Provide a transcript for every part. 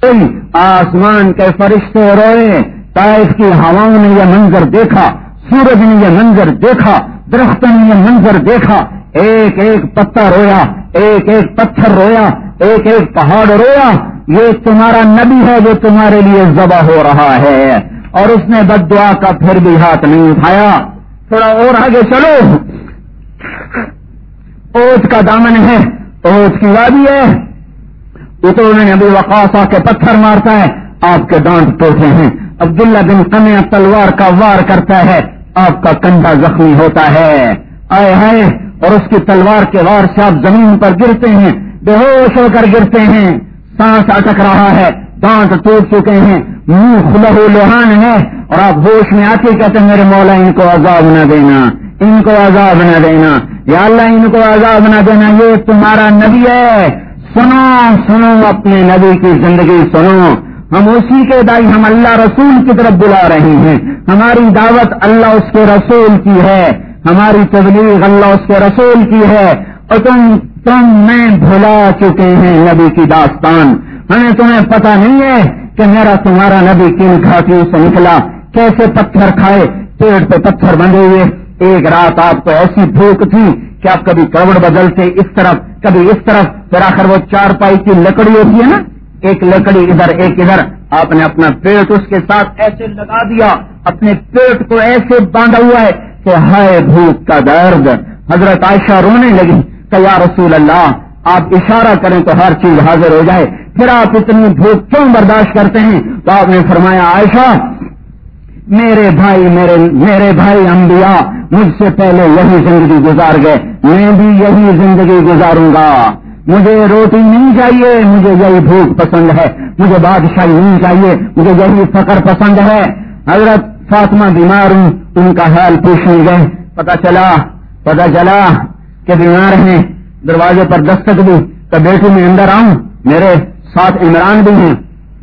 کوئی آسمان کے فرشتے روئے، طائف کی ہواؤں نے یہ منظر دیکھا، سورج نے یہ منظر دیکھا، درختوں نے یہ منظر دیکھا، ایک ایک پتا رویا، ایک ایک پتھر رویا، ایک ایک پہاڑ رویا، یہ تمہارا نبی ہے جو تمہارے لیے ذبح ہو رہا ہے۔ اور اس نے بد دعا کا پھر بھی ہاتھ نہیں اٹھایا۔ تھوڑا اور آگے چلو، اوت کا دامن ہے، اوت کی وادی ہے، اتروں نے ابھی وقاص آ کے پتھر مارتا ہے، آپ کے دانت ٹوٹے ہیں۔ عبداللہ بن قمیہ تلوار کا وار کرتا ہے، آپ کا کندھا زخمی ہوتا ہے، آئے ہائے، اور اس کی تلوار کے وار سے آپ زمین پر گرتے ہیں، بے ہوش ہو کر گرتے ہیں، سانس اٹک رہا ہے، دانت ٹوٹ چکے ہیں، منہ لہو لوہان ہے، اور آپ ہوش میں آتے کہتے ہیں میرے مولا ان کو عذاب نہ دینا، ان کو عذاب نہ دینا، یا اللہ ان کو عذاب نہ دینا، یہ تمہارا نبی ہے۔ سنو سنو اپنے نبی کی زندگی سنو، ہم اسی کے دائی، ہم اللہ رسول کی طرف بلا رہے ہیں، ہماری دعوت اللہ اس کے رسول کی ہے، ہماری تبلیغ اللہ اس کے رسول کی ہے، اور تم میں بھلا چکے ہیں نبی کی داستان۔ ہمیں تمہیں پتہ نہیں ہے کہ میرا تمہارا نبی کن گھاٹیوں سے نکلا، کیسے پتھر کھائے، پیٹ پہ پتھر بندھے ہوئے، ایک رات آپ کو ایسی بھوک تھی کہ آپ کبھی کروڑ بدلتے اس طرف کبھی اس طرف، پھر آخر وہ چارپائی کی لکڑی ہوتی ہے نا، ایک لکڑی ادھر ایک ادھر، آپ نے اپنا پیٹ اس کے ساتھ ایسے لگا دیا، اپنے پیٹ کو ایسے باندھا ہوا ہے کہ ہائے بھوک کا درد۔ حضرت عائشہ رونے لگی کہ یا رسول اللہ آپ اشارہ کریں تو ہر چیز حاضر ہو جائے، پھر آپ اتنی بھوک کیوں برداشت کرتے ہیں؟ تو آپ نے فرمایا عائشہ میرے بھائی انبیاء مجھ سے پہلے یہی زندگی گزار گئے، میں بھی یہی زندگی گزاروں گا، مجھے روٹی نہیں چاہیے، مجھے یہی بھوک پسند ہے، مجھے بادشاہی نہیں چاہیے، مجھے یہی فقر پسند ہے۔ حضرت فاطمہ بیمار ہوں، ان کا حال پوچھنے گئے، پتہ چلا کہ بیمار ہیں، دروازے پر دستک دی تو بیٹی میں اندر آؤں، میرے ساتھ عمران بھی ہیں۔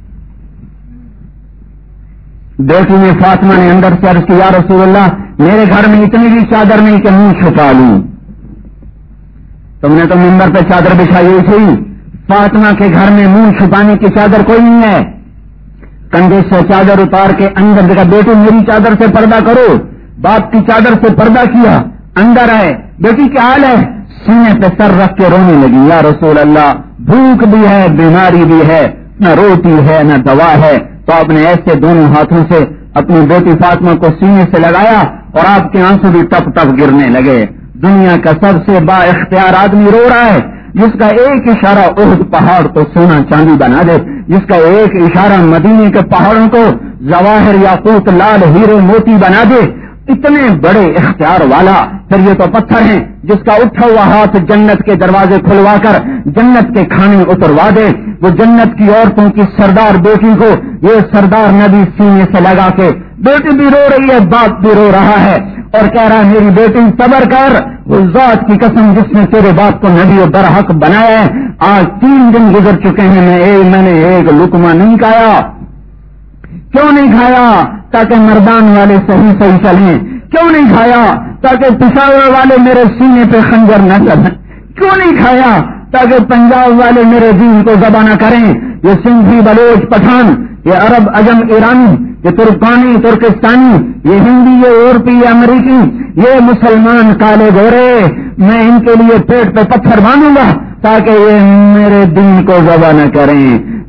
بیٹی نے فاطمہ نے اندر سے عرض کی یا رسول اللہ میرے گھر میں اتنی بھی چادر نہیں کہ منہ چھپا لوں، تم نے تو ممبر پہ چادر بچھائی ہوئی تھی، فاطمہ کے گھر میں منہ چھپانے کی چادر کوئی نہیں ہے۔ کندھے سے چادر اتار کے اندر دیکھا، بیٹی میری چادر سے پردہ کرو، باپ کی چادر سے پردہ کیا، اندر آئے، بیٹی کیا حال ہے؟ سینے پہ سر رکھ کے رونے لگی، یا رسول اللہ بھوک بھی ہے، بیماری بھی ہے، نہ روٹی ہے نہ دوا ہے۔ تو آپ نے ایسے دونوں ہاتھوں سے اپنی بیٹی فاطمہ کو سینے سے لگایا اور آپ کے آنسو بھی ٹپ ٹپ گرنے لگے۔ دنیا کا سب سے با اختیار آدمی رو رہا ہے، جس کا ایک اشارہ احد پہاڑ کو سونا چاندی بنا دے، جس کا ایک اشارہ مدینے کے پہاڑوں کو جواہر یاقوت لال ہیرے موتی بنا دے، اتنے بڑے اختیار والا، پھر یہ تو پتھر ہیں جس کا اٹھا ہوا ہاتھ جنت کے دروازے کھلوا کر جنت کے کھانے اتروا دے، وہ جنت کی عورتوں کی سردار بیٹی کو یہ سردار نبی سینے سے لگا کے، بیٹی بھی رو رہی ہے، باپ بھی رو رہا ہے اور کہہ رہا ہے میری بیٹی صبر کر، اس ذات کی قسم جس نے تیرے باپ کو نبی و برحق بنایا ہے، آج 3 دن گزر چکے ہیں، میں نے ایک لقمہ نہیں کھایا۔ کیوں نہیں کھایا؟ تاکہ مردان والے صحیح چلیں۔ کیوں نہیں کھایا؟ تاکہ پشاور والے میرے سینے پہ خنجر نہ چلیں۔ کیوں نہیں کھایا؟ تاکہ پنجاب والے میرے دین کو ذبح نہ کریں۔ یہ سندھی بلوچ پٹھان، یہ عرب عجم ایرانی، یہ ترکانی ترکستانی، یہ ہندی، یہ یورپی، یہ امریکی، یہ مسلمان کالے گورے، میں ان کے لیے پیٹ پہ پتھر باندھوں گا تاکہ یہ میرے دین کو ذبح نہ کریں۔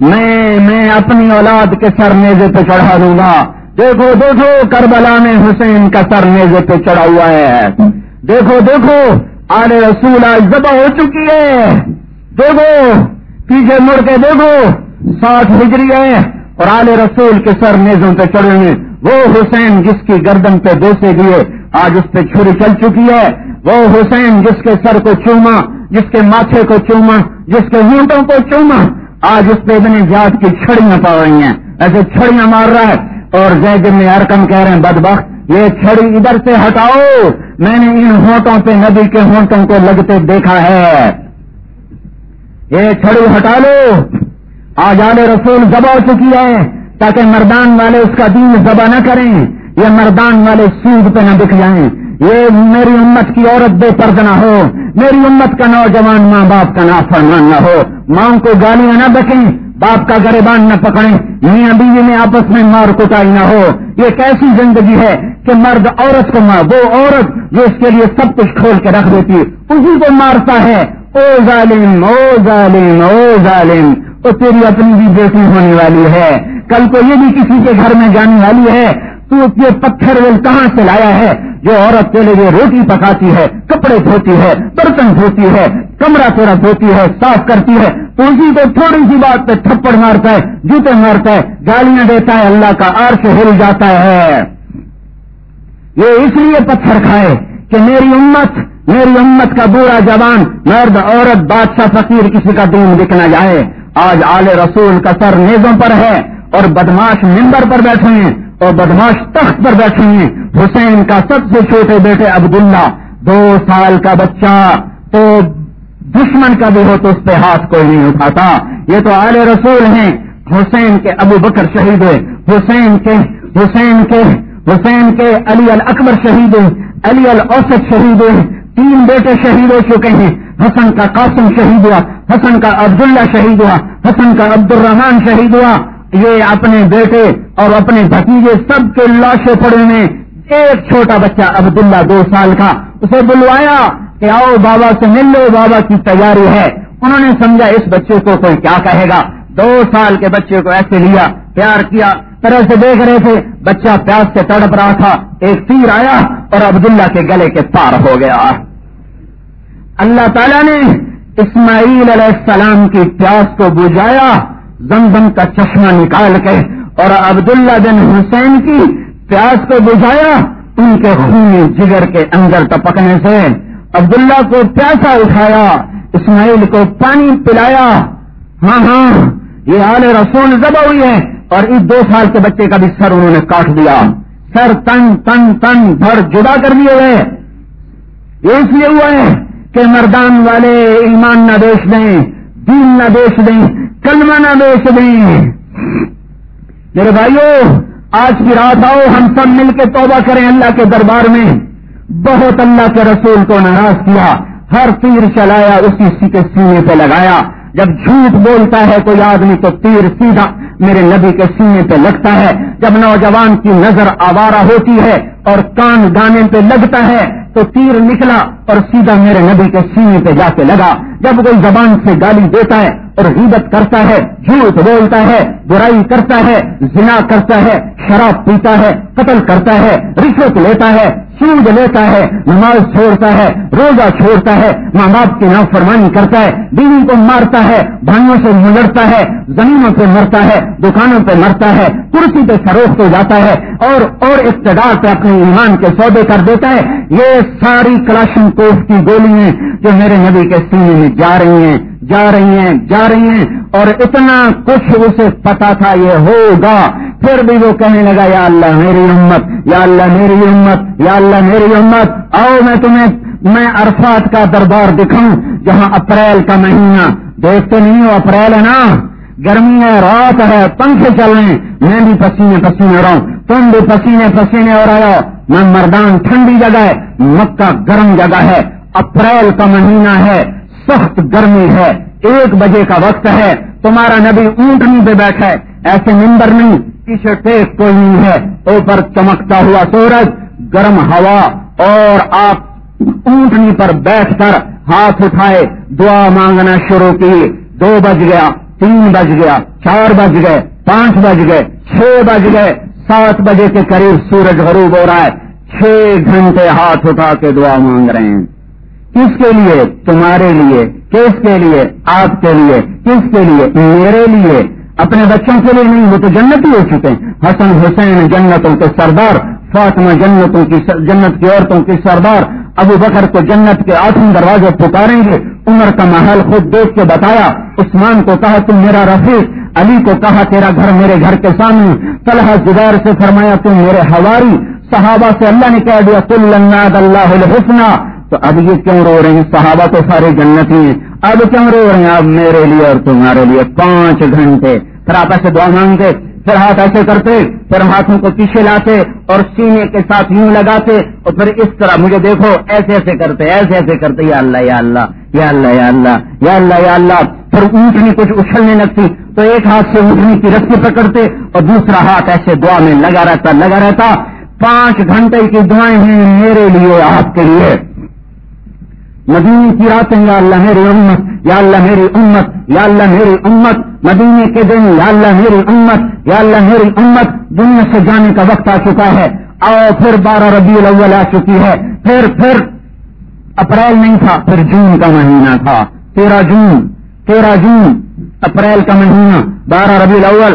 میں اپنی اولاد کے سر نیزے پہ چڑھا دوں گا۔ دیکھو دیکھو کربلا میں حسین کا سر نیزے پہ چڑھا ہوا ہے، دیکھو دیکھو آل رسول آج ذبح ہو چکی ہے، دیکھو پیچھے مڑ کے دیکھو 60 ہجری ہے اور آل رسول کے سر نیزوں پہ چڑھے ہیں۔ وہ حسین جس کی گردن پہ بوسے دیے آج اس پہ چھری چل چکی ہے، وہ حسین جس کے سر کو چوما، جس کے ماتھے کو چوما، جس کے ہونٹوں کو چوما، آج اس پہ ابن زیاد کی چھڑیاں پا رہی ہیں، ایسے چھڑیاں مار رہا ہے۔ اور زید بن ارقم کہہ رہے ہیں بدبخت یہ چھڑی ادھر سے ہٹاؤ، میں نے ان ہونٹوں پہ نبی کے ہونٹوں کو لگتے دیکھا ہے، یہ چھڑی ہٹا لو۔ آج آل رسول ذبح ہو چکی ہے تاکہ مردان والے اس کا دین ذبح نہ کریں، یہ مردان والے سود پہ نہ بک جائیں، یہ میری امت کی عورت بے پردہ نہ ہو، میری امت کا نوجوان ماں باپ کا نافرمان نہ ہو، ماں کو گالیاں نہ بکیں، باپ کا گریبان نہ پکڑیں، میاں بیوی میں آپس میں مار کٹائی نہ ہو۔ یہ کیسی زندگی ہے کہ مرد عورت کو وہ عورت جو اس کے لیے سب کچھ کھول کے رکھ دیتی اسی کو مارتا ہے۔ او ظالم، او ظالم، او ظالم، تو تیری اپنی بھی بیٹی ہونے والی ہے، کل کو یہ بھی کسی کے گھر میں جانے والی ہے۔ تو یہ پتھر ویل کہاں سے لایا ہے جو عورت کے لیے روٹی پکاتی ہے، کپڑے دھوتی ہے، برتن دھوتی ہے، کمرہ تیرا دھوتی ہے، صاف کرتی ہے، تو اسی کو تھوڑی سی بات پہ تھپڑ مارتا ہے، جوتے مارتا ہے، گالیاں دیتا ہے، اللہ کا عرش ہل جاتا ہے۔ یہ اس لیے پتھر کھائے کہ میری امت کا بوڑھا جوان، مرد عورت، بادشاہ فقیر کسی کا دین دکھ نہ جائے۔ آج آل رسول کا سر نیزوں پر ہے اور بدماش ممبر پر بیٹھے ہیں اور بدماش تخت پر بیٹھے ہیں۔ حسین کا سب سے چھوٹے بیٹے عبداللہ 2 سال کا بچہ، تو دشمن کا بھی ہو تو اس پہ ہاتھ کوئی نہیں اٹھاتا۔ یہ تو آل رسول ہیں۔ حسین کے ابو بکر شہید ہوئے، حسین کے علی الاکبر شہید ہوئے، علی الاوسط شہید ہوئے، 3 بیٹے شہید ہو چکے ہیں۔ حسن کا قاسم شہید ہوا، حسن کا عبداللہ شہید ہوا، حسن کا عبد الرحمان شہید ہوا۔ یہ اپنے بیٹے اور اپنے بھتیجے سب کے لاشیں پڑے میں، ایک چھوٹا بچہ عبداللہ 2 سال کا، اسے بلوایا کہ آؤ بابا سے مل لو، بابا کی تیاری ہے۔ انہوں نے سمجھا اس بچے کو کوئی کیا کہے گا، 2 سال کے بچے کو ایسے لیا، پیار کیا، طرح سے دیکھ رہے تھے، بچہ پیاس سے تڑپ رہا تھا، ایک تیر آیا اور عبداللہ کے گلے کے پار ہو گیا۔ اللہ تعالیٰ نے اسماعیل علیہ السلام کی پیاس کو بجھایا زمزم کا چشمہ نکال کے، اور عبداللہ بن حسین کی پیاس کو بجھایا ان کے خون جگر کے اندر ٹپکنے سے۔ عبداللہ کو پیاسا اٹھایا، اسماعیل کو پانی پلایا۔ ہاں یہ آل رسول ذبح ہوئی ہے، اور اس 2 سال کے بچے کا بھی سر انہوں نے کاٹ دیا، سر تن بھر جدا کر دیے گئے۔ یہ اس لیے ہوا ہے کہ مردان والے ایمان نہ بیچ دیں، دین نہ بیچ دیں، کلمہ نہ بیچ دیں۔ میرے بھائیو، آج کی رات آؤ ہم سب مل کے توبہ کریں اللہ کے دربار میں۔ بہت اللہ کے رسول کو ناراض کیا، ہر تیر چلایا اسی کے سینے پہ لگایا۔ جب جھوٹ بولتا ہے کوئی آدمی تو تیر سیدھا میرے نبی کے سینے پہ لگتا ہے۔ جب نوجوان کی نظر آوارہ ہوتی ہے اور کان گانے پہ لگتا ہے تو تیر نکلا اور سیدھا میرے نبی کے سینے پہ جا کے لگا۔ جب کوئی زبان سے گالی دیتا ہے اور غیبت کرتا ہے، جھوٹ بولتا ہے، برائی کرتا ہے، زنا کرتا ہے، شراب پیتا ہے، قتل کرتا ہے، رشوت لیتا ہے، سود لیتا ہے، نماز چھوڑتا ہے، روزہ چھوڑتا ہے، ماں باپ کی نافرمانی کرتا ہے، بیوی کو مارتا ہے، بھائیوں سے لڑتا ہے، زمینوں پہ مرتا ہے، دکانوں پہ مرتا ہے، کرسی پہ فروخت ہو جاتا ہے اور اقتدار پہ اپنے ایمان کے سودے کر دیتا ہے۔ یہ ساری کلاشن کوف کی گولیاں جو میرے نبی کے سینے میں جا رہی ہیں اور اتنا کچھ اسے پتا تھا یہ ہوگا، پھر بھی وہ کہنے لگا یا اللہ میری امت، یا اللہ میری امت، یا اللہ میری امت، آؤ میں عرفات کا دربار دکھاؤں جہاں اپریل کا مہینہ، دیکھتے نہیں ہو اپریل ہے نا، گرمی ہے، رات ہے، پنکھے چل رہے ہیں، میں بھی پسینے پسینے ہو رہا ہوں، تم بھی پسینے پسینے ہو رہے ہو۔ میں مردان ٹھنڈی جگہ ہے، مکہ گرم جگہ ہے، اپریل کا مہینہ ہے، سخت گرمی ہے، 1 بجے کا وقت ہے، تمہارا نبی اونٹنی پہ بیٹھا ہے، ایسے ممبر نہیں، پیچھے ٹیک کوئی نہیں ہے، اوپر چمکتا ہوا سورج، گرم ہوا، اور آپ اونٹنی پر بیٹھ کر ہاتھ اٹھائے، دعا مانگنا شروع کی۔ 2 بج گیا، 3 بج گیا، 4 بج گئے، 5 بج گئے، 6 بج گئے، 7 بجے کے قریب سورج غروب ہو رہا ہے۔ 6 گھنٹے ہاتھ اٹھا کے دعا مانگ رہے ہیں۔ کس کے لیے؟ تمہارے لیے۔ کس کے لیے؟ آپ کے لیے۔ کس کے لیے؟ میرے لیے۔ اپنے بچوں کے لیے نہیں، وہ تو جنتی ہو چکے ہیں۔ حسن حسین جنتوں کے سردار، فاطمہ جنت کی عورتوں کی سردار، ابو بکر کو جنت کے 8 دروازے پکاریں گے۔ عمر کا محل خود دیکھ کے بتایا، عثمان کو کہا تم میرا رفیق، علی کو کہا تیرا گھر میرے گھر کے سامنے، طلحہ زبیر سے فرمایا تم میرے حواری، صحابہ سے اللہ نے کہہ دیا کل ناد اللہ الحسنى۔ تو اب یہ کیوں رو رہے ہیں؟ صحابہ تو سارے جنتی ہیں، اب کیوں رو رہے ہیں؟ اب میرے لیے اور تمہارے لیے 5 گھنٹے۔ پھر آپ ایسے دعا مانگتے، پھر ہاتھ ایسے کرتے، پھر ہاتھوں کو پیچھے لاتے اور سینے کے ساتھ یوں لگاتے، اور پھر اس طرح مجھے دیکھو ایسے ایسے کرتے، ایسے ایسے کرتے، یا اللہ یا اللہ یا اللہ یا اللہ یا اللہ یا اللہ۔ پھر اونٹنی کچھ اچھلنے لگتی تو ایک ہاتھ سے اونٹنی کی رسی پکڑتے اور دوسرا ہاتھ ایسے دعا میں لگا رہتا 5 گھنٹے کی دعائیں ہیں میرے لیے، آپ کے لیے. مدینے کی راتیں یا اللہ میری امت، یا اللہ میری امت، یا اللہ میری امت. مدینے کے دن یا اللہ میری امت، یا اللہ میری امت. دنیا سے جانے کا وقت آ چکا ہے، اور پھر 12 ربیع الاول آ چکی ہے. پھر اپریل نہیں تھا، پھر جون کا مہینہ تھا. 13 جون اپریل کا مہینہ، 12 ربیع الاول.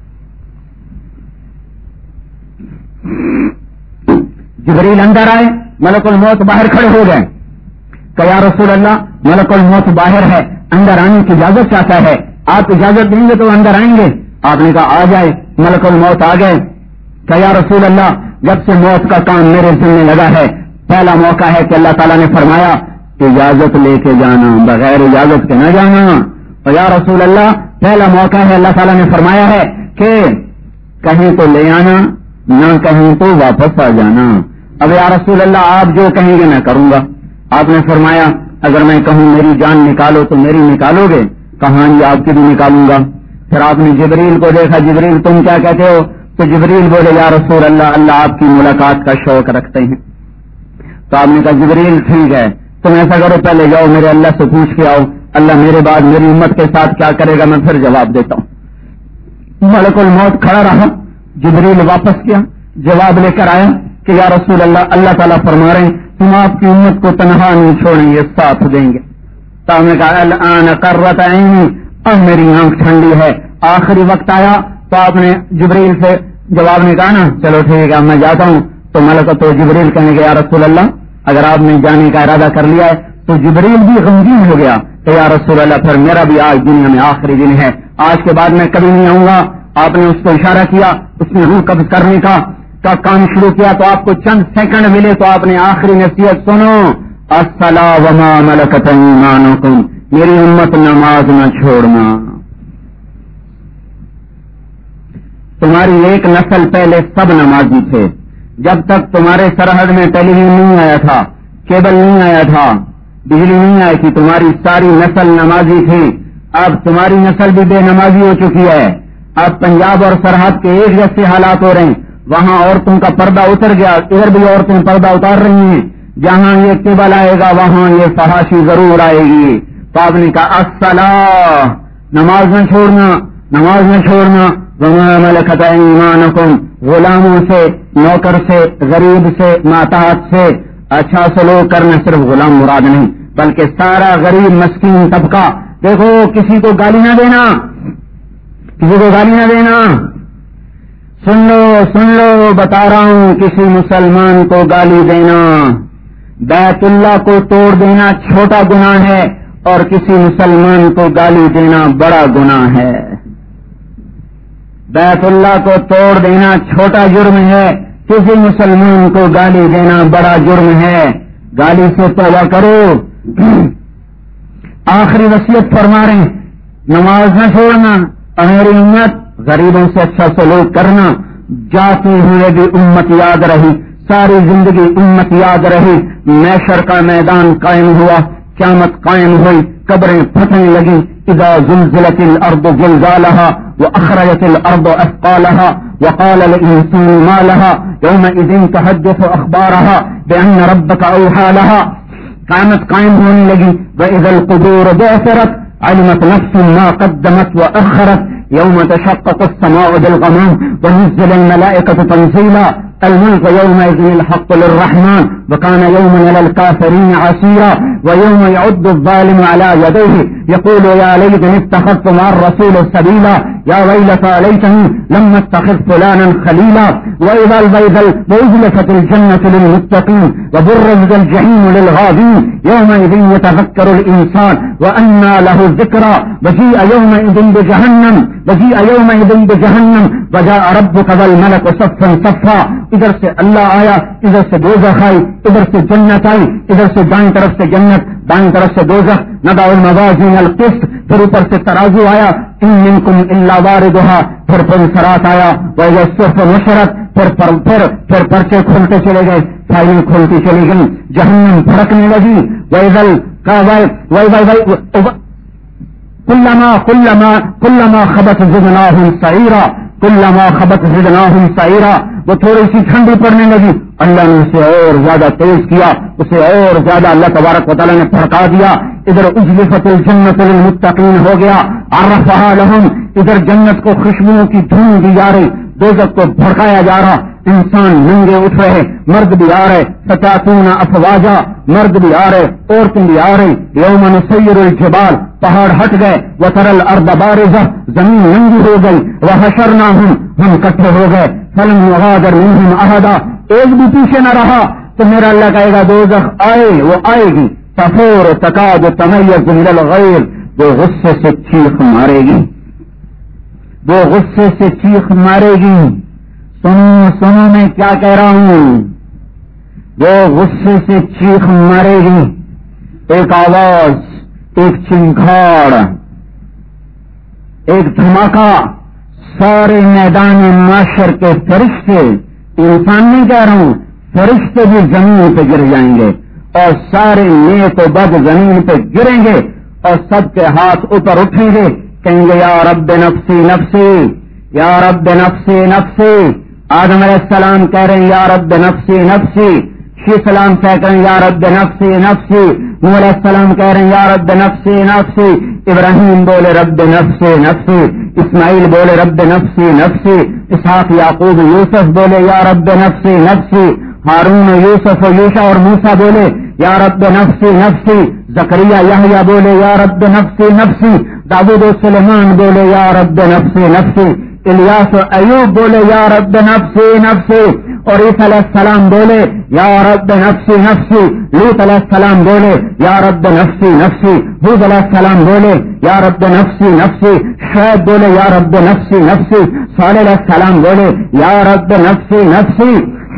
جبریل اندر آئے، ملک الموت باہر کھڑے ہو گئے کہ یا رسول اللہ ملک الموت باہر ہے، اندر آنے کی اجازت چاہتا ہے، آپ اجازت دیں گے تو اندر آئیں گے. آپ نے کہا آ جائے. ملک الموت آ گئے کہ یا رسول اللہ جب سے موت کا کام میرے ذمہ لگا ہے، پہلا موقع ہے کہ اللہ تعالیٰ نے فرمایا اجازت لے کے جانا، بغیر اجازت کے نہ جانا. اور یا رسول اللہ پہلا موقع ہے اللہ تعالیٰ نے فرمایا ہے کہ کہیں تو لے آنا، نہ کہیں تو واپس آ جانا. اب یا رسول اللہ آپ جو کہیں گے میں کروں گا. آپ نے فرمایا اگر میں کہوں میری جان نکالو تو میری نکالو گے؟ کہاں جی آپ کی بھی نکالوں گا. پھر آپ نے جبریل کو دیکھا، جبریل تم کیا کہتے ہو؟ تو جبریل بولے یا رسول اللہ آپ کی ملاقات کا شوق رکھتے ہیں. تو آپ نے کہا جبریل ٹھیک ہے، تم ایسا کرو پہلے جاؤ میرے اللہ سے پوچھ کے آؤ، اللہ میرے بعد میری امت کے ساتھ کیا کرے گا، میں پھر جواب دیتا ہوں. ملک الموت کھڑا رہا، جبریل واپس کیا، جواب لے کر آیا کہ یا رسول اللہ تعالیٰ فرما رہے ہیں تم آپ کی امت کو تنہا نہیں چھوڑیں گے، ساتھ دیں گے. تو ہم نے کہا الآن قرۃ عینی، اب میری آنکھ ٹھنڈی ہے. آخری وقت آیا تو آپ نے جبریل سے جواب نے کہا نا چلو ٹھیک ہے میں جاتا ہوں. تو ملک تو جبریل کہنے گے یا رسول اللہ اگر آپ نے جانے کا ارادہ کر لیا ہے. تو جبریل بھی غمگین ہو گیا کہ یا رسول اللہ پھر میرا بھی آج دنیا میں آخری دن ہے، آج کے بعد میں کبھی نہیں آؤں گا. آپ نے اس کو اشارہ کیا، اس نے روح قبض کرنے کا کام شروع کیا. تو آپ کو چند سیکنڈ ملے تو آپ نے آخری نصیحت سنو، الصلاۃ وما ملکت ایمانکم، میری امت نماز نہ چھوڑنا. تمہاری ایک نسل پہلے سب نمازی تھے، جب تک تمہارے سرحد میں ٹیلی ویژن نہیں آیا تھا، کیبل نہیں آیا تھا، بجلی نہیں آئی تھی، تمہاری ساری نسل نمازی تھی. اب تمہاری نسل بھی بے نمازی ہو چکی ہے. اب پنجاب اور سرحد کے ایک جیسے حالات ہو رہے ہیں، وہاں عورتوں کا پردہ اتر گیا، ادھر بھی عورتیں پردہ اتار رہی ہیں. جہاں یہ کیبل آئے گا وہاں یہ فحاشی ضرور آئے گی. تو آپ نے کہا الصلاۃ، نماز نہ چھوڑنا، نماز نہ چھوڑنا. وما ملکت ایمانکم، غلاموں سے، نوکر سے، غریب سے، ماتحت سے اچھا سلوک کرنا. صرف غلام مراد نہیں بلکہ سارا غریب مسکین طبقہ. دیکھو کسی کو گالی نہ دینا، کسی کو گالی نہ دینا. سن لو بتا رہا ہوں، کسی مسلمان کو گالی دینا، بیت اللہ کو توڑ دینا چھوٹا گناہ ہے اور کسی مسلمان کو گالی دینا بڑا گناہ ہے. بیت اللہ کو توڑ دینا چھوٹا جرم ہے، کسی مسلمان کو گالی دینا بڑا جرم ہے. گالی سے توبہ کرو. آخری وصیت فرما رہے ہیں نماز نہ چھوڑنا، میری امت غریبوں سے اچھا سلوک کرنا. جاتے ہوئے بھی امت یاد رہی، ساری زندگی امت یاد رہی. محشر کا میدان قائم ہوا، قیامت قائم ہوئی، قبریں پھٹنے لگی. اذا زلزلت الارض زلزالها واخرجت الارض اثقالها وقال الانسان ما لها يومئذ تحدث اخبارها بان ربك اوحى لها. قیامت قائم ہونے لگی. واذا القبور بعثرت علمت نفس ما قدمت واخرت. يوم تشقق السماء بالغمام ونزل الملائكة تنزيلا. الملك يومئذ الحق للرحمن وكان يوما على الكافرين عسيرا. ويوم يعد الظالم على يديه يقول يا ليتني اتخذت مع الرسول سبيلا يا ويلتى ليتني لم اتخذ فلانا خليلا. واذا وازلفت الجنة للمتقين وبرزت الجحيم للغاوين يومئذ يتذكر الانسان وانى له الذكرى. وجيء يومئذ بجهنم وجاء ربك والملك صفا صفا. ادھر سے اللہ آیا، ادھر سے دوزخ آئی، ادھر سے جنت آئی، ادھر سے دائیں طرف سے جنت، دائیں طرف سے دوزخ. نضع الموازین القسط، پھر اوپر سے ترازو آیا. ان منکم الا واردها، پھر صراط آیا. واذا الصحف نشرت، پھر پرچے کھولتے چلے گئے، فائلیں کھولتی چلی گئی. جہنم پھڑکنے لگی. کلما خبت زدناہم سعیرا، کلما خبت زدناہم سعیرا، وہ تھوڑی سی ٹھنڈی پڑنے لگی، اللہ نے اسے اور زیادہ تیز کیا، اسے اور زیادہ اللہ تبارک و تعالیٰ نے بھڑکا دیا۔ ادھر اجلفت الجنت للمتقین ہو گیا، عرفہا لہم، ادھر جنت کو خوشبوؤں کی دھون دی جا رہی، دوزخ کو بھڑکایا جا رہا، انسان ننگے اٹھ رہے، مرد بھی آ رہے، فتاتون افواجا، مرد بھی آ رہے، عورتیں بھی آ رہی، یوم نسیر الجبال، پہاڑ ہٹ گئے، وتری الارض بارزہ، زمین ننگی ہو گئی، وحشرناہم، ہم اکٹھے ہو گئے، فلم یغادر منہم احدا، ایک بھی پیچھے نہ رہا، تو میرا اللہ کہے گا دوزخ آئے، وہ آئے گی، تفور تکاد تمیز من الغیر، وہ غصے سے چیخ مارے گی، وہ غصے سے چیخ مارے گی۔ سنو میں کیا کہہ رہا ہوں، وہ غصے سے چیخ مارے گی، ایک آواز، ایک چنگھاڑ، ایک دھماکہ، سارے میدان معاشر کے فرشتے، انسان نہیں کہہ رہا ہوں، فرشتے بھی زمین پہ گر جائیں گے، اور سارے نیک و بد زمین پہ گریں گے، اور سب کے ہاتھ اوپر اٹھیں گے، کہیں گے یا رب نفسی نفسی، یا رب نفسی نفسی۔ آدم علیہ السلام کہہ رہے ہیں یا رب نفسی نفسی، شیخ السلام کہہ رہے ہیں یا رب نفسی نفسی، نوح علیہ السلام کہہ رہے ہیں یا رب نفسی نفسی، ابراہیم بولے رب نفسی نفسی، اسماعیل بولے رب نفسی نفسی، اسحاق یعقوب یوسف بولے یا رب نفسی نفسی، ہارون یوسف یوشع اور موسیٰ بولے یا رب نفسی نفسی، زکریا یحییٰ بولے یا رب نفسی نفسی، داؤد و سلیمان بولے یا رب نفسی نفسی، الیاس و ایوب بولے یا رب نفسی نفسی، اور عیسیٰ علیہ السلام بولے یا رب نفسی نفسی، لوط علیہ السلام بولے یا رب نفسی نفسی، ہود علیہ السلام بولے یا رب نفسی نفسی، شعیب بولے یا رب نفسی نفسی، صالح علیہ السلام بولے یا رب نفسی نفسی،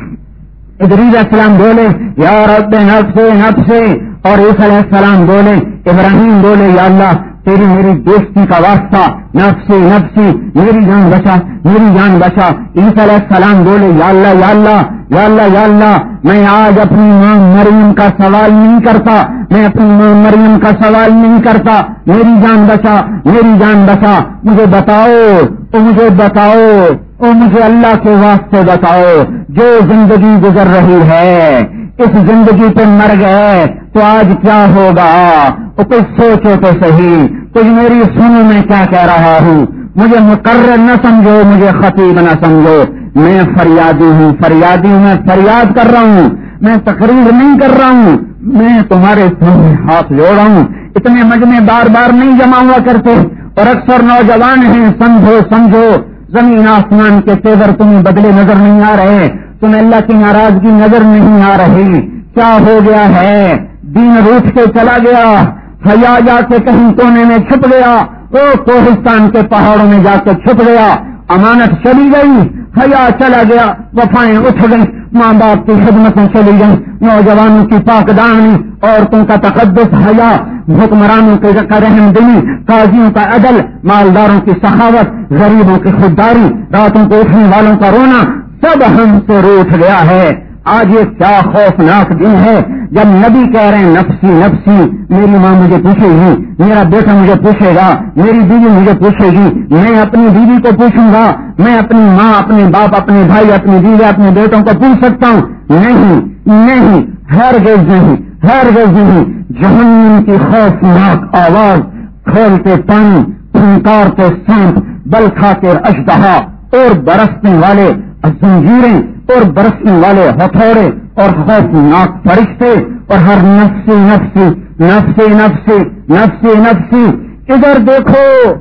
ادریس علیہ السلام بولے یا رب نفسی نفسی، اور عیسیٰ علیہ السلام بولے، ابراہیم بولے یا اللہ تیری میری دوستی کا واسطہ، نفسی نفسی، میری جان بچا، میری جان بچا۔ عیسیٰ علیہ السلام بولے یا اللہ یا اللہ یا اللہ یا اللہ، میں آج اپنی ماں مریم کا سوال نہیں کرتا، میں اپنی ماں مریم کا سوال نہیں کرتا، میری جان بچا، میری جان بچا، مجھے بتاؤ، مجھے بتاؤ، مجھے اللہ کے واسطے بتاؤ، جو زندگی گزر رہی ہے، اس زندگی پہ مر گئے تو آج کیا ہوگا؟ کچھ سوچو تو صحیح، کچھ میری سنو میں کیا کہہ رہا ہوں، مجھے مقرر نہ سمجھو، مجھے خطیب نہ سمجھو، میں فریادی ہوں، فریادی ہوں، میں فریاد کر رہا ہوں، میں تقریر نہیں کر رہا ہوں، میں تمہارے سامنے ہاتھ جوڑ رہا ہوں۔ اتنے مجمع بار بار نہیں جمع ہوا کرتے، اور اکثر نوجوان ہیں، سمجھو سمجھو، زمین آسمان کے تیور تمہیں بدلے نظر نہیں آ رہے، تمہیں اللہ کی ناراضگی نظر نہیں آ رہی، کیا ہو گیا ہے؟ دین روٹ کے چلا گیا، حیا جا کے کہیں کونے میں چھپ گیا، وہ کوہستان کے پہاڑوں میں جا کے چھپ گیا، امانت چلی گئی، حیا چلا گیا، وفائیں اٹھ گئی، ماں باپ کی خدمتیں چلی گئی، نوجوانوں کی پاک دامنی، عورتوں کا تقدس، حیا، حکمرانوں کا رحم دلی، قاضیوں کا عدل، مالداروں کی سخاوت، غریبوں کی خودداری، راتوں کو اٹھنے والوں کا رونا، سب ہم سے روٹھ گیا ہے۔ آج یہ کیا خوفناک دن ہے جب نبی کہہ رہے ہیں نفسی نفسی، میری ماں مجھے پوچھے گی، میرا بیٹا مجھے پوچھے گا، میری بیوی مجھے پوچھے گی، میں اپنی بیوی کو پوچھوں گا، میں اپنی ماں، اپنے باپ، اپنے بھائی، اپنی بیوی، اپنے بیٹوں کو پوچھ سکتا ہوں؟ نہیں نہیں، ہرگز نہیں، ہرگز نہیں۔ جہنم کی خوفناک آواز، کھولتے پانی، پھنکارتے سانپ، بل کھاتے اژدہا، اور برسنے والے زنجیریں، اور برسنے والے ہتھوڑے، اور خوفناک فرشتے، اور ہر نفسی نفسی نفسی نفسی نفسی نفسی۔ ادھر دیکھو،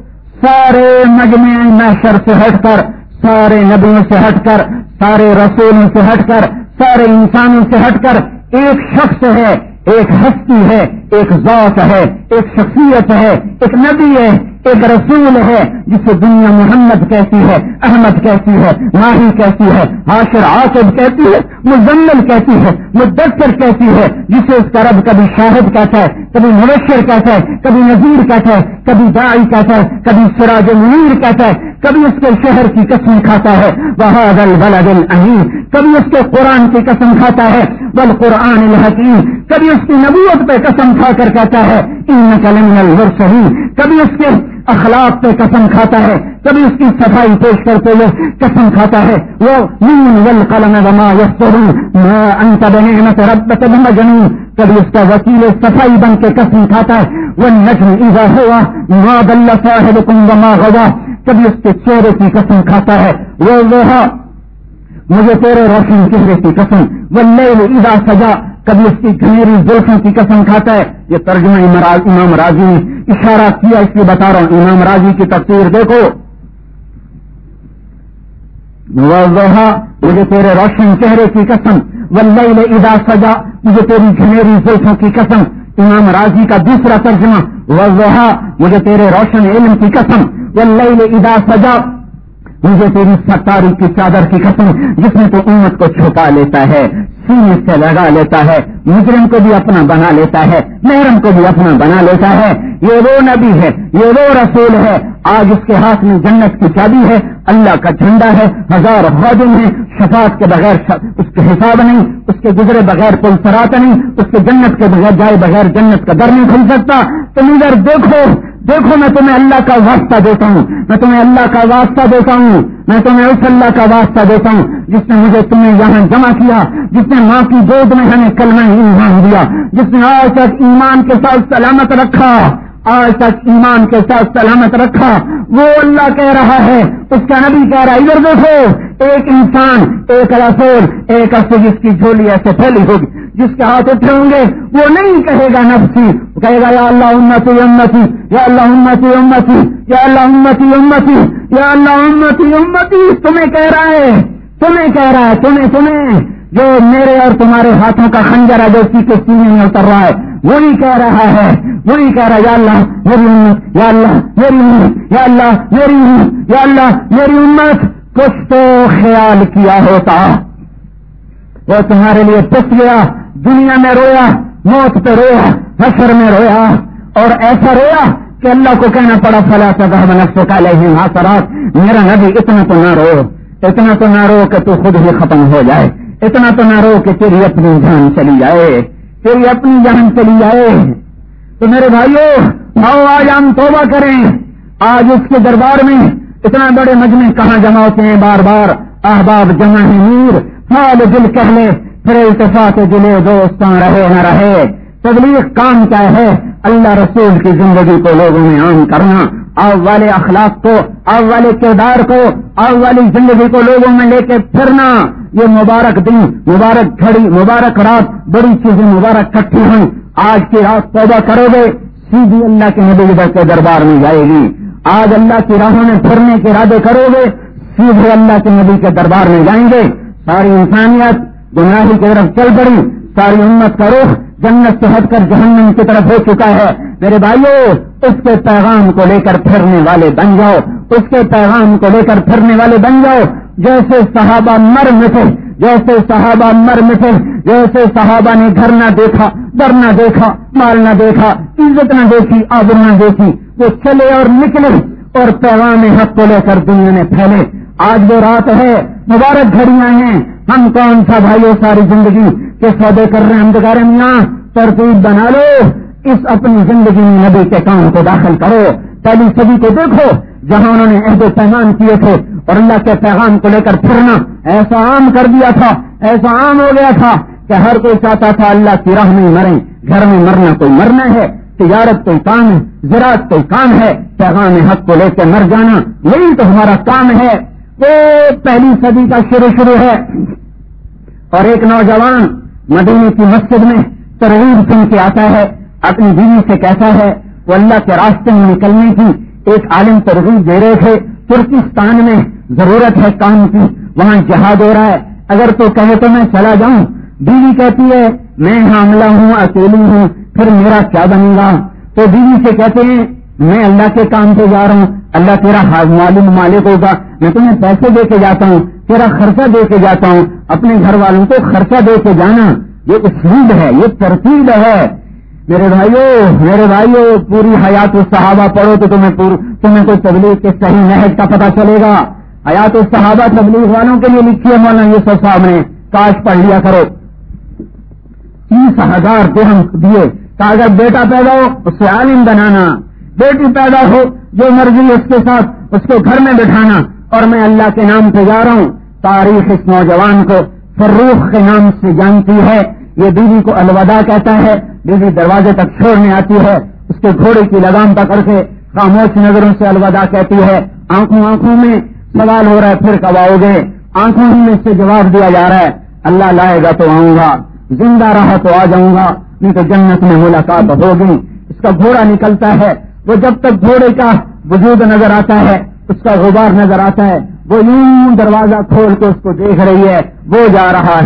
سارے مجمع محشر سے ہٹ کر، سارے نبیوں سے ہٹ کر، سارے رسولوں سے ہٹ کر، سارے انسانوں سے ہٹ کر ایک شخص ہے، ایک ہستی ہے، ایک ذات ہے، ایک شخصیت ہے، ایک نبی ہے، ایک رسول ہے جسے دنیا محمد کہتی ہے، احمد کہتی ہے، ماہی کہتی ہے، حاشر عاقب کہتی ہے، مزمل کہتی ہے، مدثر کہتی ہے، جسے اس کا رب کبھی شاہد کہتا ہے، کبھی مبشر کہتا ہے، کبھی نذیر کہتا ہے، کبھی داعی کہتا ہے، کبھی سراج منیر کہتا ہے، کبھی اس کے شہر کی قسم کھاتا ہے وہذا البلد الامین، کبھی اس کے قرآن کی قسم کھاتا ہے والقرآن الحکیم، کبھی اس کی نبوت پہ قسم کھا کر کہتا ہے انک لمن المرسلین، کبھی اس کے اخلاق پہ قسم کھاتا ہے، کبھی اس کی صفائی پیش کرتے ہوئے قسم کھاتا ہے وہ نون والقلم وما یسطرون ما انت بنعمت ربک بمجنون، کبھی اس کا وکیل صفائی بن کے قسم کھاتا ہے والنجم اذا ہوا ما ضل صاحبکم وما غوا، کبھی اس کے چہرے کی قسم کھاتا ہے وہ مجھے تیرے روشن چہرے کی قسم واللیل اذا سجا، کبھی اس کی گھنیری زلفوں کی قسم کھاتا ہے۔ یہ ترجمہ امام راضی نے اشارہ کیا، اس لیے بتا رہا ہوں، امام راضی کی تفسیر دیکھو، والضحیٰ مجھے تیرے روشن چہرے کی قسم، واللیل اذا سجا مجھے تیری گھنیری زلفوں کی قسم۔ امام راضی کا دوسرا ترجمہ والضحیٰ مجھے تیرے روشن علم کی قسم، واللیل اذا سجا مجھے تیری ستاری کی چادر کی قسم جس میں تو امت کو چھپا لیتا ہے، سینے سے لگا لیتا ہے، مجرم کو بھی اپنا بنا لیتا ہے، محرم کو بھی اپنا بنا لیتا ہے۔ یہ وہ نبی ہے، یہ وہ رسول ہے، آج اس کے ہاتھ میں جنت کی چابی ہے، اللہ کا جھنڈا ہے، ہزار خادم ہیں، شفاعت کے بغیر اس کے حساب نہیں، اس کے گزرے بغیر کوئی صراط نہیں، اس کے جنت کے بغیر جائے بغیر جنت کا در نہیں کھل سکتا۔ تم ادھر دیکھو میں تمہیں اللہ کا واسطہ دیتا ہوں، میں تمہیں اللہ کا واسطہ دیتا ہوں، میں تمہیں اس اللہ کا واسطہ دیتا ہوں جس نے مجھے تمہیں یہاں جمع کیا، جس نے ماں کی گود میں ہمیں کلمہ ایمان دیا، جس نے آج تک ایمان کے ساتھ سلامت رکھا، آج تک ایمان کے ساتھ سلامت رکھا، وہ اللہ کہہ رہا ہے، اس کا نبی کہہ رہا ہے ادھر دیکھو، ایک انسان، ایک رسول، ایک اصل جس کی جھولی ایسے پھیلی ہوگی، جس کے ہاتھ اٹھے ہوں گے، وہ نہیں کہے گا نفسی، وہ کہے گا یا اللہ امتی امتی، یا اللہ امتی امتی، یا اللہ امتی امتی، یا اللہ امتی امتی۔ تمہیں کہہ رہا ہے، تمہیں جو میرے اور تمہارے ہاتھوں کا خنجر ہے جو اسی کے سینے میں اتر رہا ہے، وہی کہہ رہا ہے یا اللہ میری امت، یا اللہ میری امت، یا اللہ میری امت، یا اللہ میری امت۔ کچھ تو خیال کیا ہوتا، وہ تمہارے لیے پس گیا، دنیا میں رویا، موت پہ رویا، حشر میں رویا، اور ایسا رویا کہ اللہ کو کہنا پڑا فلا تذهب نفسك عليهم حسرات، میرا نبی اتنا تو نہ رو کہ تو خود ہی ختم ہو جائے، اتنا تو نہ رو کہ تیری اپنی جان چلی جائے، تو میرے بھائیو آؤ آج ہم توبہ کریں۔ آج اس کے دربار میں اتنا بڑے مجمع کہاں جمع ہوتے ہیں، بار بار احباب جمع ہے نور، حال دل کہہ لے پھر التفات دلے دوستاں رہے نہ رہے۔ تبلیغ کام کیا ہے؟ اللہ رسول کی زندگی کو لوگوں میں عام کرنا، آؤ والے اخلاق کو، آؤ والے کردار کو، آؤ والی زندگی کو لوگوں میں لے کے پھرنا۔ یہ مبارک دن، مبارک گھڑی، مبارک رات، بڑی چیزیں مبارک کٹھی ہوئی۔ آج کی رات توبہ کرو گے، سیدھی اللہ کے نبی کے دربار میں جائے گی۔ آج اللہ کی راہوں میں پھرنے کے ارادے کرو گے، سیدھے اللہ کے نبی کے دربار میں جائیں گے۔ ساری انسانیت گمراہی کی طرف چل پڑی، ساری امت کا رخ جنت سے ہٹ کر جہنم کی طرف ہو چکا ہے۔ میرے بھائیو اس کے پیغام کو لے کر پھرنے والے بن جاؤ، اس کے پیغام کو لے کر پھرنے والے بن جاؤ۔ جیسے صحابہ مر مٹے، جیسے صحابہ نے گھر نہ دیکھا، در نہ دیکھا، مال نہ دیکھا، عزت نہ دیکھی، آبرو نہ دیکھی، وہ چلے اور نکلے اور پیغام حق کو لے کر دنیا میں پھیلے۔ آج وہ رات ہے، مبارک گھڑیاں ہیں، ہم کون سا بھائیو ساری زندگی کے سودے کر رہے ہیں، ہم تو کہہ رہے ہیں میاں ترتیب بنا لو، اس اپنی زندگی میں نبی کے کام کو داخل کرو۔ پہلی صدی کو دیکھو جہاں انہوں نے عہد و پیمان کیے تھے اور اللہ کے پیغام کو لے کر پھرنا ایسا عام کر دیا تھا، ایسا عام ہو گیا تھا کہ ہر کوئی چاہتا تھا اللہ کی راہ میں مریں۔ گھر میں مرنا کوئی مرنا ہے، تجارت کوئی کام ہے، زراعت کوئی کام ہے، پیغام حق کو لے کے مر جانا یہی تو ہمارا کام ہے۔ وہ پہلی صدی کا شروع ہے، اور ایک نوجوان مدینے کی مسجد میں ترغیب سن کے آتا ہے، اپنی بیوی سے کہتا ہے، وہ اللہ کے راستے میں نکلنے کی ایک عالم ترغیب دے رہے تھے، ترکستان میں ضرورت ہے کام کی، وہاں جہاد ہو رہا ہے، اگر تو کہے تو میں چلا جاؤں۔ بیوی کہتی ہے میں حاملہ ہوں، اکیلی ہوں، پھر میرا کیا بنے گا؟ تو بیوی سے کہتے ہیں میں اللہ کے کام پہ جا رہا ہوں، اللہ تیرا معلوم مالک ہوگا، میں تمہیں پیسے دے کے جاتا ہوں، تیرا خرچہ دے کے جاتا ہوں، اپنے گھر والوں کو خرچہ دے کے جانا یہ اسلوب ہے، یہ ترتیب ہے۔ میرے بھائیوں پوری حیات الصحابہ پڑھو تو تمہیں کوئی تبلیغ کے صحیح نہج کا پتہ چلے گا۔ حیات الصحابہ تبلیغ والوں کے لیے لکھی ہے مولانا یوسف صاحب نے، کاش پڑھ لیا کرو۔ 30,000 درہم دیے کہ اگر بیٹا پیدا ہو اس سے عالم بنانا، بیٹی پیدا ہو جو مرضی اس کے ساتھ اس کو گھر میں بٹھانا، اور میں اللہ کے نام پہ جا رہا ہوں۔ تاریخ اس نوجوان کو فروخ کے نام سے جانتی ہے، یہ بیوی کو الوداع کہتا ہے، بیوی دروازے تک چھوڑنے آتی ہے، اس کے گھوڑے کی لگام پکڑ کے خاموش نظروں سے الوداع کہتی ہے، آنکھوں میں سوال ہو رہا ہے پھر کب آؤ گے، آنکھوں ہی میں سے جواب دیا جا رہا ہے اللہ لائے گا تو آؤں گا، زندہ رہا تو آ جاؤں گا، نہیں تو جنت میں ملاقات ہوگی۔ اس کا گھوڑا نکلتا ہے، وہ جب تک گھوڑے کا وجود نظر آتا ہے، اس کا غبار نظر آتا ہے، وہ یوں دروازہ کھول کے اس کو دیکھ رہی ہے، وہ جا رہا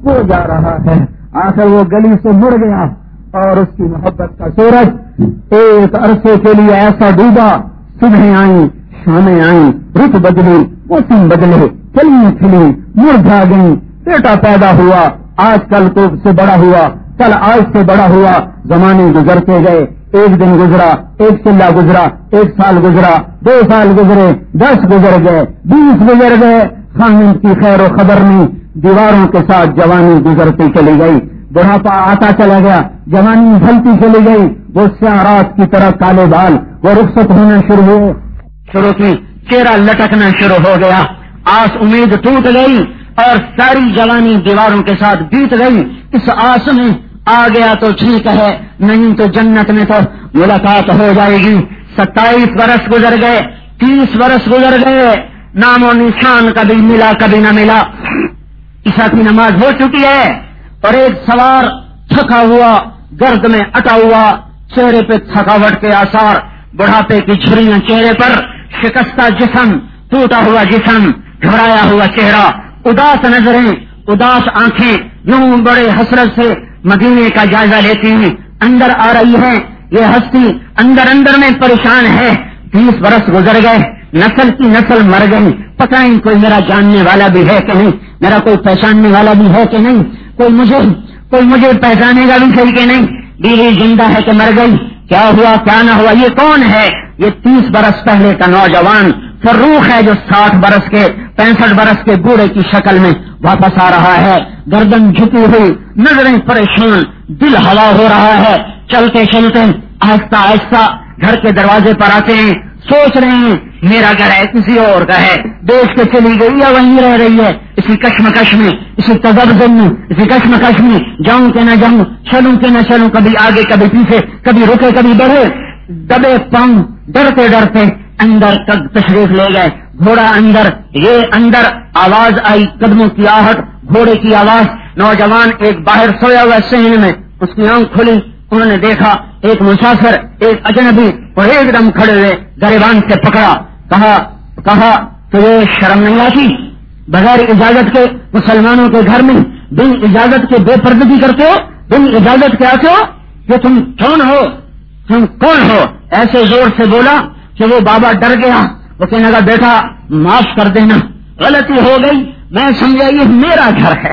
ہے، آخر وہ گلی سے مڑ گیا اور اس کی محبت کا سورج ایک عرصے کے لیے ایسا ڈوبا، صبحیں آئیں شامیں آئیں، رت بدلی موسم بدلے، کلیاں کھلی مرجھا گئیں، بیٹا پیدا ہوا، آج کل تو سے بڑا ہوا، کل آج سے بڑا ہوا، زمانے گزرتے گئے، ایک دن گزرا، ایک چلا گزرا، 1 سال گزرا، 2 سال گزرے، 10 گزر گئے، 20 گزر گئے، خاوند کی خیر و خبر نہیں، دیواروں کے ساتھ جوانی گزرتی چلی گئی، بڑھاپا آتا چلا گیا، جوانی ڈھلتی چلی گئی، وہ سیاہ رات کی طرح کالے بال وہ رخصت ہونا شروع کی، چہرہ لٹکنا شروع ہو گیا، آس امید ٹوٹ گئی اور ساری جوانی دیواروں کے ساتھ بیت گئی۔ اس آس میں آ گیا تو ٹھیک ہے، نہیں تو جنت میں تو ملاقات ہو جائے گی۔ 27 برس گزر گئے، 30 برس گزر گئے، نام و نشان کبھی ملا کبھی نہ ملا۔ عشاء کی نماز ہو چکی ہے اور ایک سوار تھکا ہوا، گرد میں اٹا ہوا، چہرے پہ تھکاوٹ کے آثار، بڑھاپے کی جھریاں چہرے پر، شکستہ جسم، ٹوٹا ہوا جسم، گھبرایا ہوا چہرہ، اداس نظریں، اداس آنکھیں، یوں بڑے حسرت سے مدینے کا جائزہ لیتی ہیں، اندر آ رہی ہے یہ ہستی، اندر میں پریشان ہے۔ 30 برس گزر گئے، نسل کی نسل مر گئی، پتہ نہیں کوئی میرا جاننے والا بھی ہے کہ نہیں، میرا کوئی پہچاننے والا بھی ہے کہ نہیں، کوئی مجھے پہچانے گا بھی صحیح کہ نہیں، بیوی زندہ ہے کہ مر گئی، کیا ہوا کیا نہ ہوا، یہ کون ہے؟ یہ 30 برس پہلے کا نوجوان فروخ ہے جو 60 برس کے 65 برس کے بوڑھے کی شکل میں واپس آ رہا ہے، گردن جھکی ہوئی، نظریں پریشان، دل ہوا ہو رہا ہے، چلتے چلتے آہستہ آہستہ گھر کے دروازے پر آتے ہیں، سوچ رہے ہیں میرا گھر ہے کسی اور کا ہے، دیکھ کے چلی گئی یا وہیں رہ رہی ہے، اسی کشمکش میں، اسی تذبذب میں، اسی کشمکش میں، جاؤں کہ نہ جاؤں، چلوں کہ نہ چلوں، کبھی آگے کبھی پیچھے، کبھی رکے کبھی بڑھے، دبے پاؤں ڈرتے ڈرتے اندر تک تشریف لے گئے۔ گھوڑا اندر آواز آئی، قدموں کی آہٹ، گھوڑے کی آواز، نوجوان ایک باہر سویا ہوا صحن میں، اس کی آنکھ کھلی، انہوں نے دیکھا ایک مسافر، ایک اجنبی، اور ایک دم کھڑے ہوئے گریبان سے پکڑا، کہا تو یہ شرم نہیں آتی بغیر اجازت کے مسلمانوں کے گھر میں بن اجازت کے بے پردگی کرتے ہو، بن اجازت کے آتے ہو، کہ تم کون ہو؟ ایسے زور سے بولا کہ وہ بابا ڈر گیا، وہ کہنے لگا بیٹا معاف کر دینا، غلطی ہو گئی، میں سمجھا یہ میرا گھر ہے۔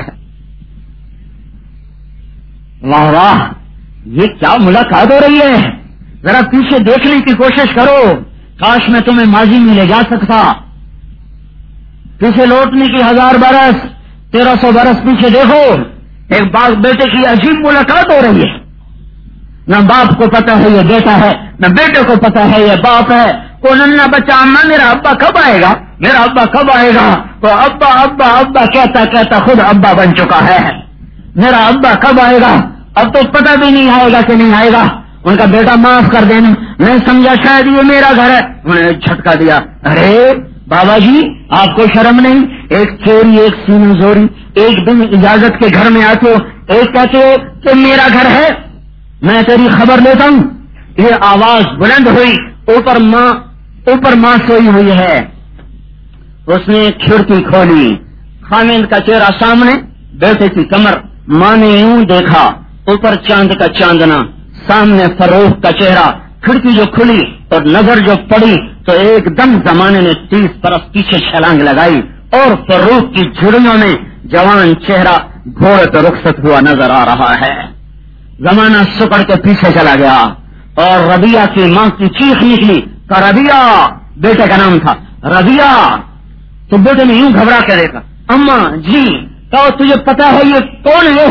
واہ واہ، یہ کیا ملاقات ہو رہی ہے، ذرا پیچھے دیکھنے کی کوشش کرو، کاش میں تمہیں ماضی میں لے جا سکتا، پیچھے لوٹنے کی 1000 برس 1300 برس پیچھے دیکھو، ایک باپ بیٹے کی عجیب ملاقات ہو رہی ہے، نہ باپ کو پتا ہے یہ بیٹا ہے، نہ بیٹے کو پتا ہے یہ باپ ہے، کو ننا بچہ اماں میرا ابا کب آئے گا، میرا ابا کب آئے گا، تو ابا ابا ابا کہتا خود ابا بن چکا ہے، میرا ابا کب آئے گا، اب تو پتہ بھی نہیں آئے گا کہ نہیں آئے گا، ان کا بیٹا معاف کر دینا، میں سمجھا شاید یہ میرا گھر ہے، انہوں نے جھٹکا دیا، ارے بابا جی آپ کو شرم نہیں، ایک چوری ایک سینہ زوری، ایک دن اجازت کے گھر میں آتے ہو، ایک کہتے ہو کہ میرا گھر ہے، میں تیری خبر لیتا ہوں۔ یہ آواز بلند ہوئی، اوپر ماں سوئی ہوئی ہے، اس نے کھڑکی کھولی، خامد کا چہرہ سامنے، بیٹے کی کمر، ماں نے یوں دیکھا، اوپر چاند کا چاندنا، سامنے فروخ کا چہرہ، کھڑکی جو کھلی اور نظر جو پڑی تو ایک دم زمانے نے 30 برس پیچھے چھلانگ لگائی اور فروخ کی جھڑیوں میں جوان چہرہ گھوڑے پہ رخصت ہوا نظر آ رہا ہے. زمانہ سکڑ کے پیچھے چلا گیا اور ربیہ کی ماں کی چیخ نکلی کہ ربیہ، بیٹے کا نام تھا ربیہ. تو بیٹے نے یوں گھبرا کے دیکھا، اماں جی کہو تجھے پتا ہے یہ کون ہے؟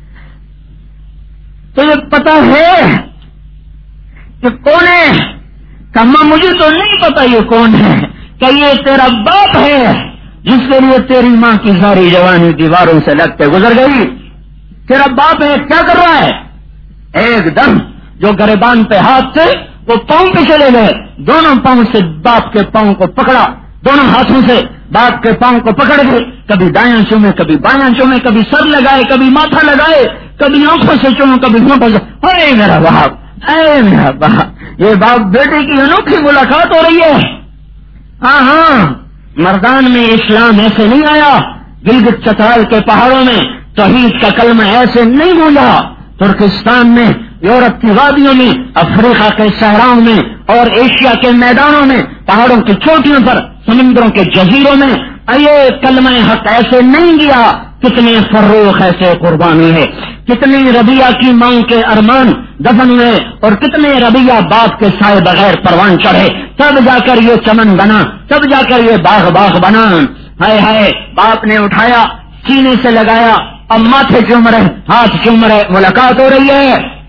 تجھے پتا ہے کہ کون ہے؟ اماں مجھے تو نہیں پتا یہ کون ہے. کہ یہ تیرا باپ ہے جس کے لیے تیری ماں کی ساری جوانی دیواروں سے لگتے گزر گئی. تیرا باپ ہے، کیا کر رہا ہے؟ ایک دم جو گریبان پہ ہاتھ تھے وہ پاؤں پہ چلے گئے، دونوں پاؤں سے باپ کے پاؤں کو پکڑا، دونوں ہاتھوں سے باپ کے پاؤں کو پکڑ گئے، کبھی دایاں چومے کبھی بایاں چومے، کبھی سر لگائے کبھی ماتھا لگائے، کبھی آنکھوں سے چومے کبھی ہونٹوں سے. اے میرا باپ، اے میرا باپ، یہ باپ بیٹے کی انوکھی ملاقات ہو رہی ہے. ہاں مردان میں اسلام ایسے نہیں آیا، گلگت چترال کے پہاڑوں میں توحید کا کلمہ ایسے نہیں گونجا، ترکستان میں، یورپ کی وادیوں میں، افریقہ کے صحراؤں میں اور ایشیا کے میدانوں میں، پہاڑوں کی چوٹیوں پر، سمندروں کے جزیروں میں یہ کلمہ حق ایسے نہیں گیا. کتنے فروخ ایسے قربان ہوئے، کتنے ربیہ کی ماں کے ارمان دفن ہوئے اور کتنے ربیہ باپ کے سائے بغیر پروان چڑھے. تب جا کر یہ چمن بنا، تب جا کر یہ باغ بنا. ہائے ہائے، باپ نے اٹھایا، سینے سے لگایا، اب ماتھے چوم رہے، ہاتھ چوم رہے، ملاقات ہو رہی ہے.